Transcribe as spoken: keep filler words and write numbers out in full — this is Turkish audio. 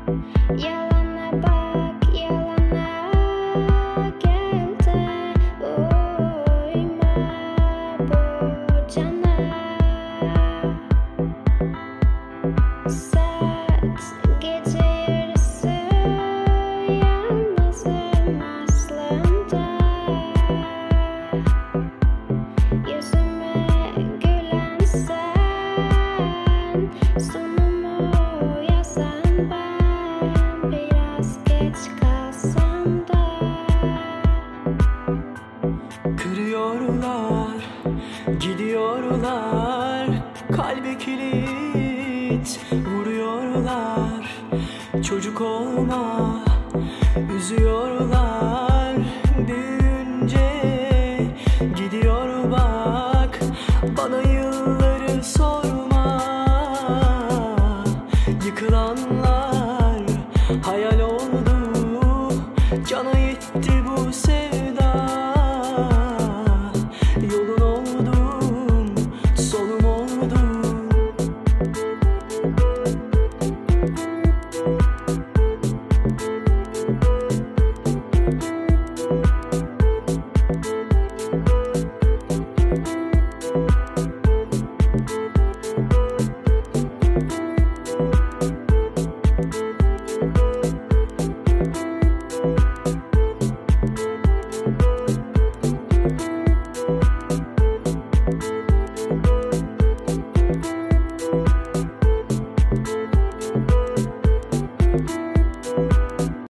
Yalana bak, yalana gel de uyma bocana. Saat gece yarısı, yalnızım aslında. Yüzüme gülen sen, sonumu yazan ben. Biraz geç kalsam da. Kırıyorlar, gidiyorlar, kalbe kilit vuruyorlar. Çocuk olma, üzüyorlar.